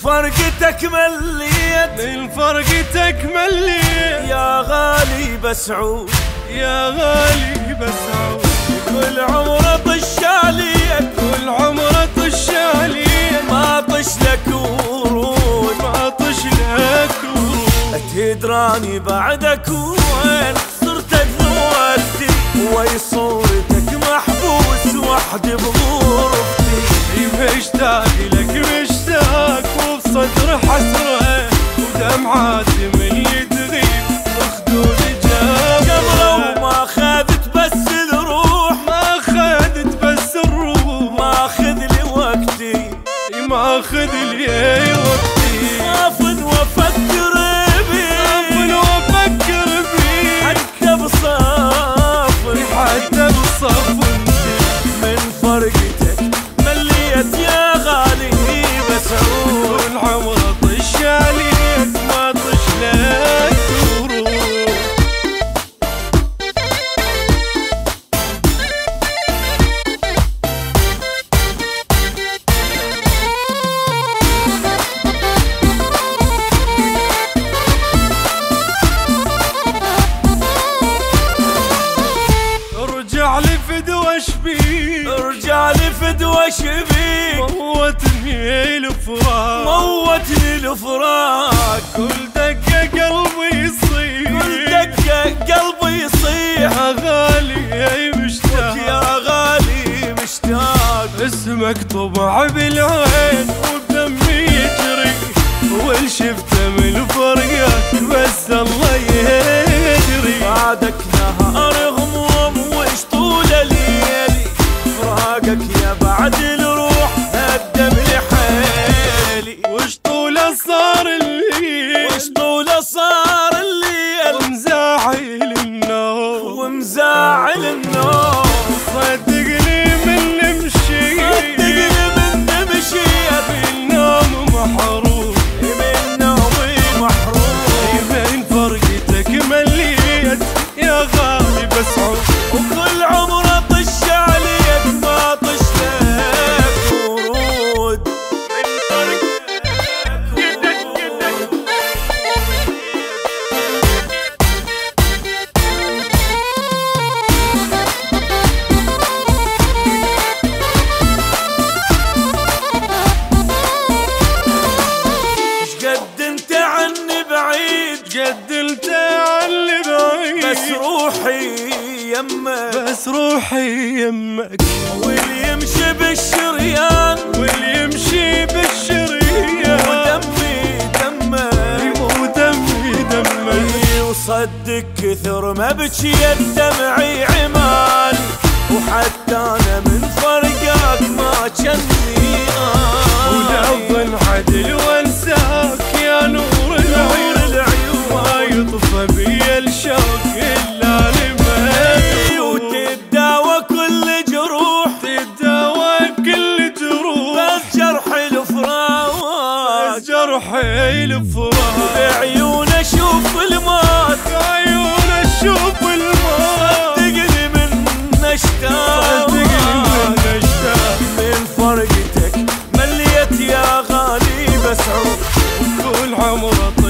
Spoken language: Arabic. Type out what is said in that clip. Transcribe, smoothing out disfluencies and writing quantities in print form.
فرقتك مليت، من فرقتك مليت يا غالي بسعود، يا غالي بسعود. كل عمره طش عليك، كل عمره طش عليك، ما طش لك ورود، ما طش لك ورود. تدراني بعدك وين صرت ذوقتي، وي صورتك محبوس وحدي بغرفتي. مشتاق لك مشتاق، وبصدر حسرة ودمعات من تغيب بخدود جاب. قبله ما خذت بس الروح، ما خذت بس الروح، ما خذ لي وقتي، ما خذ لي وقتي. صافن وافكر صافن وافكر بيك، حتى بصافن، حتى بصافن. من فرقتك مليت يا غالي بسعود. كل عمره طش عليك، ما طش لك ورود. ارجع لي فدوى شبيك، ارجع لي فدوى شبيك، موتني الفراق، موتني الفراق. كل دقة قلبي يصيح، كل دقة قلبي يصيح، يا غالي مشتاق، يا غالي مشتاق. اسمك طبع بالعين ودمي يجري، وال شفته من فرقك بس الله يدري. بعدك نهار غموم وش طول ليالي، فراقك يا بعد الروح هدم لي حيلي. وش طول صار الليل، وش طول صار الليل، ومزاعل النوم، ومزاعل النوم. صدقني من نمشي، صدقني من نمشي، بالنوم محروم، من نومي محروم. من فرقتك مليت يا غالي بسعود. وكل عمره طش عليك، ما طش لك ورود. من فرقتك قد انت عني بعيد، قد انت عني بعيد، بس روحي يمك، بس روحي يمك. واللي يمشي بالشريان، واللي يمشي بالشريان، ودمي دمك، ودمي دمك. وصدق كثر ما بكيت دمعي عماني، وحتى انا من فرقك ما جني ولو انعدل وانساك يا نور العيون، ما يطفى بي الشوق الا لمك. وتداوى كل جروح، تداوى كل جروح، بس جرح الفراق، بس جرح الفراق. بعيون اشوف الموت، بعيون اشوف الموت. صدقني من اشتاق، صدقني من اشتاق. من فرقتك مليت يا غالي بسعود. كل عمره